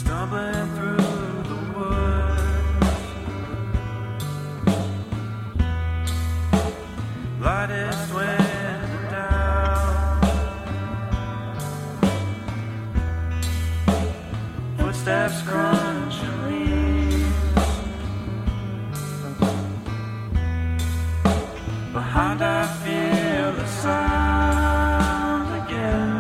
stumbling through the woods. Light is dwindling down. Footsteps crunching leaves. Behind I feel the sound again.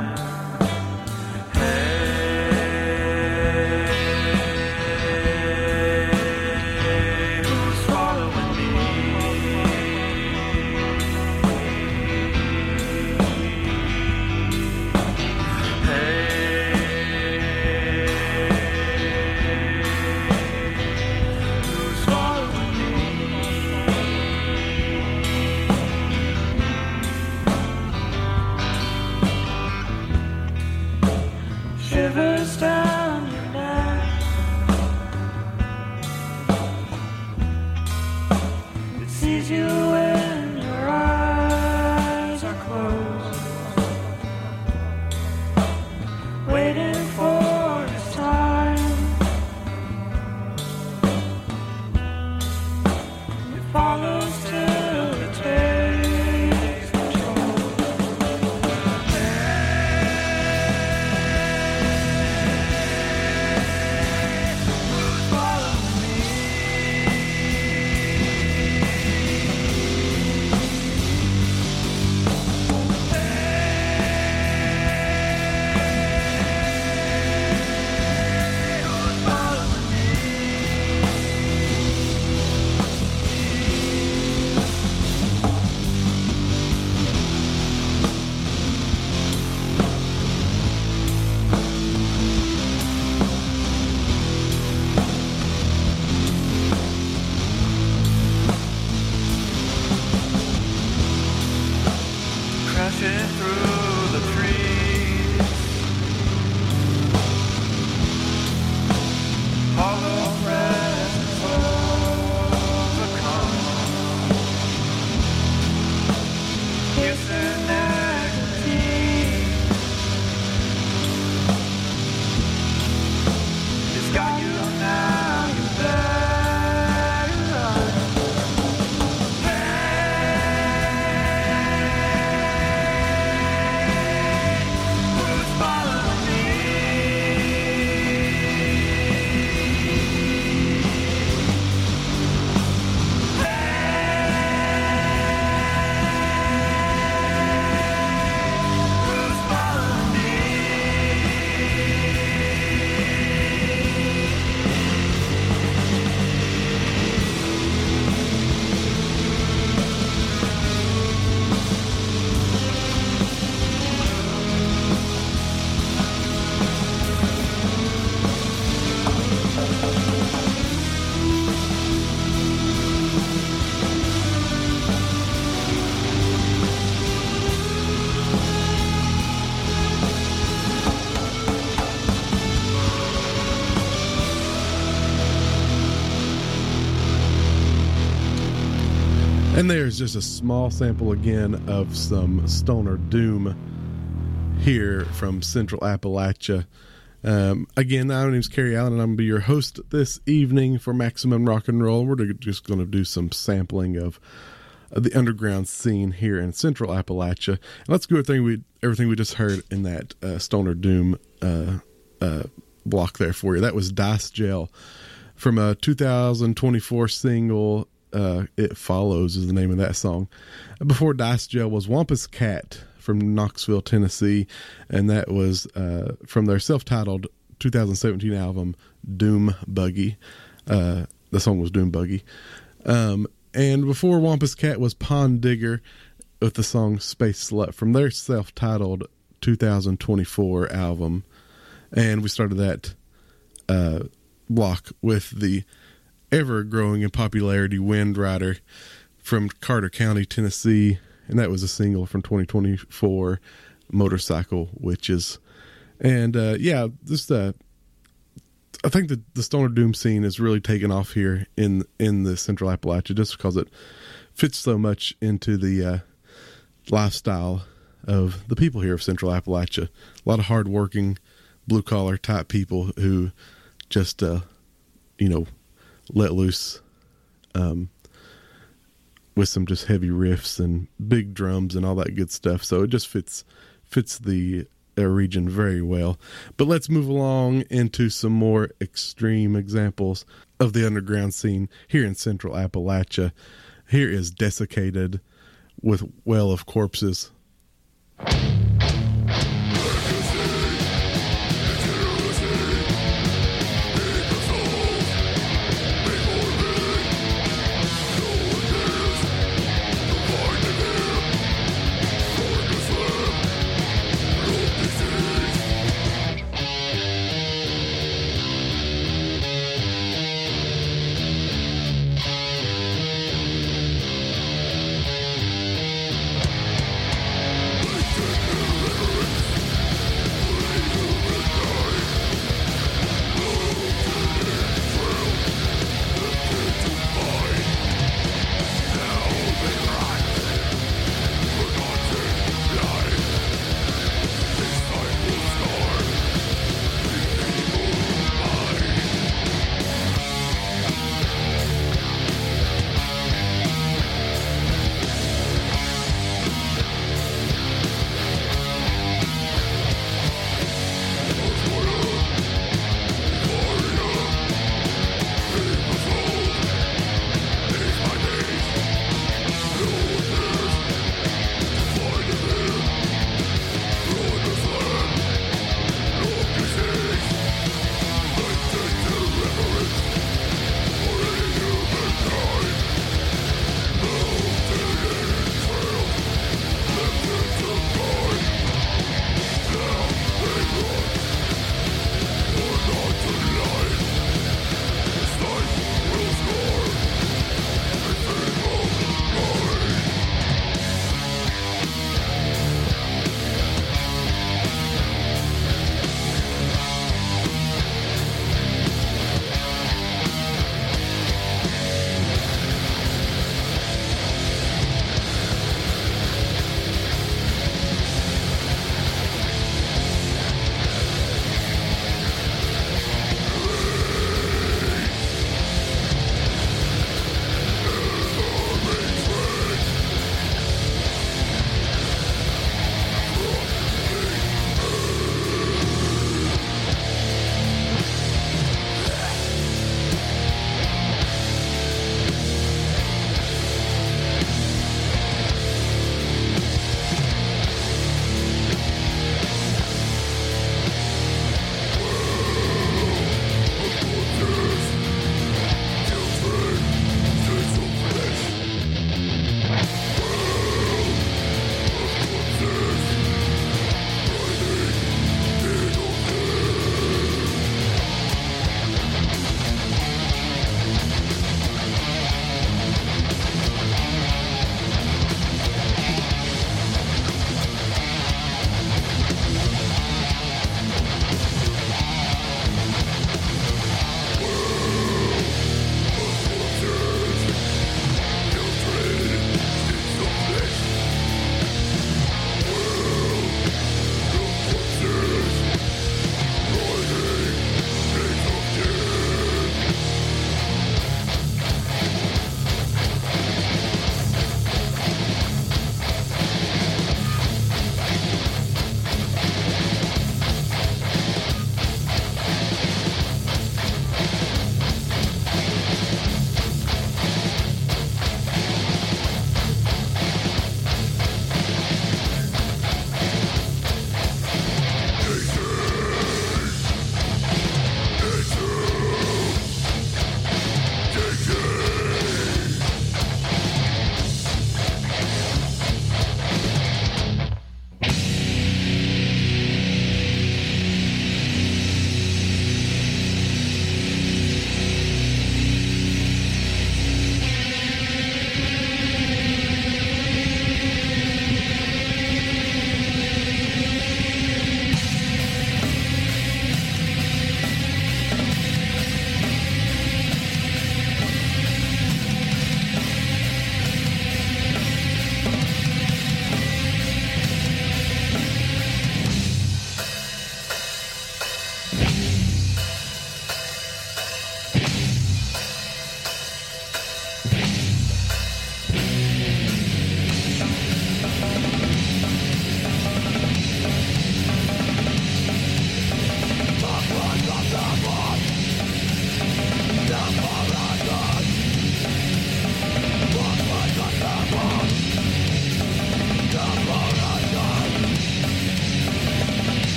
Shivers down your neck. It sees you when your eyes are closed, waiting for its time. It follows till it takes control. Crashing through the trees, hollow presence overcome, kissing ecstasy. It's got you now, you better run. And there's just a small sample again of some stoner doom here from Central Appalachia. Again, my name is Kerry Allen, and I'm going to be your host this evening for Maximum Rock and Roll. We're just going to do some sampling of the underground scene here in Central Appalachia. And let's go with everything we just heard in that stoner doom block there for you. That was Dice Gel from a 2024 single. It Follows is the name of that song. Before Dice Gel was Wampus Cat from Knoxville, Tennessee, and that was from their self-titled 2017 album Doom Buggy. The song was Doom Buggy. And before Wampus Cat was Pond Digger with the song Space Slut from their self-titled 2024 album. And we started that block with the ever-growing in popularity Wind Rider from Carter County, Tennessee, and that was a single from 2024, Motorcycle Witches. And just I think the stoner doom scene is really taken off here in the Central Appalachia just because it fits so much into the lifestyle of the people here of Central Appalachia. A lot of hardworking, blue-collar type people who just let loose with some just heavy riffs and big drums and all that good stuff. So it just fits the region very well. But let's move along into some more extreme examples of the underground scene here in Central Appalachia. Here is Desiccated with Well of Corpses.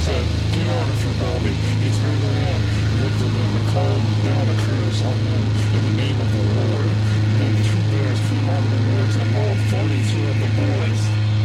said, get on if you're Bobby, it's moving in. Looked at them and called down a cruise on them in the name of the Lord. Then 2 bears came out of the woods and mauled 42 of the boys.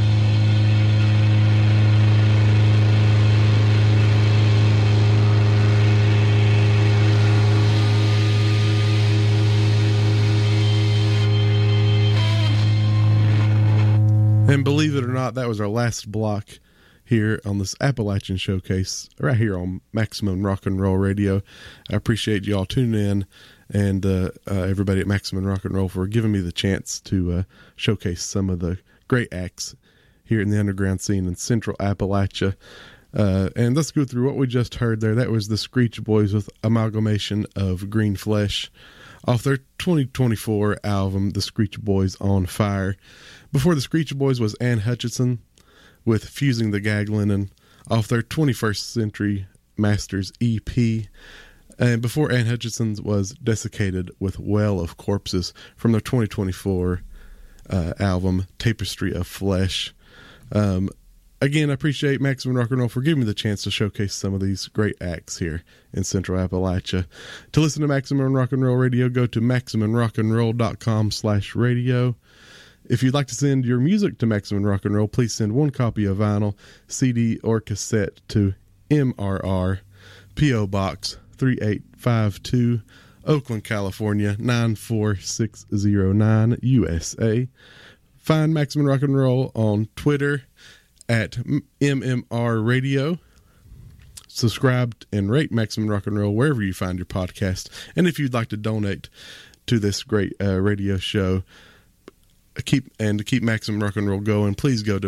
And believe it or not, that was our last block here on this Appalachian Showcase, right here on Maximum Rock and Roll Radio. I appreciate y'all tuning in, and everybody at Maximum Rock and Roll for giving me the chance to showcase some of the great acts here in the underground scene in Central Appalachia. And let's go through what we just heard there. That was the Screech Boys with Amalgamation of Green Flesh off their 2024 album, The Screech Boys on Fire. Before the Screech Boys was Ann Hutchinson with Fusing the Gag Linen off their 21st Century Masters EP. And before Ann Hutchinson's was Desiccated with Well of Corpses from their 2024 album, Tapestry of Flesh. Again, I appreciate Maximum Rock and Roll for giving me the chance to showcase some of these great acts here in Central Appalachia. To listen to Maximum Rock and Roll Radio, go to MaximumRockandRoll.com/radio. If you'd like to send your music to Maximum Rock and Roll, please send one copy of vinyl, CD, or cassette to MRR, P.O. Box 3852, Oakland, California 94609, USA. Find Maximum Rock and Roll on Twitter at MMR Radio. Subscribe and rate Maximum Rock and Roll wherever you find your podcast. And if you'd like to donate to this great radio show, to keep Maximum Rock and Roll going, please go to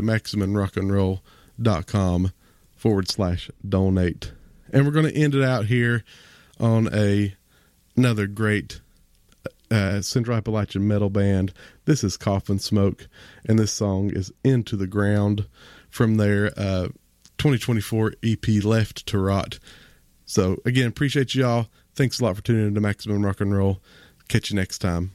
MaximumRockandRoll.com/donate. And we're going to end it out here on another great Central Appalachian metal band. This is Coffin Smoke, and this song is Into the Ground from their 2024 EP Left to Rot. So again, appreciate y'all. Thanks a lot for tuning in to Maximum Rock and Roll. Catch you next time.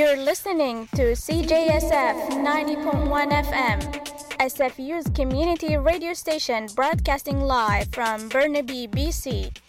You're listening to CJSF 90.1 FM, SFU's community radio station broadcasting live from Burnaby, BC.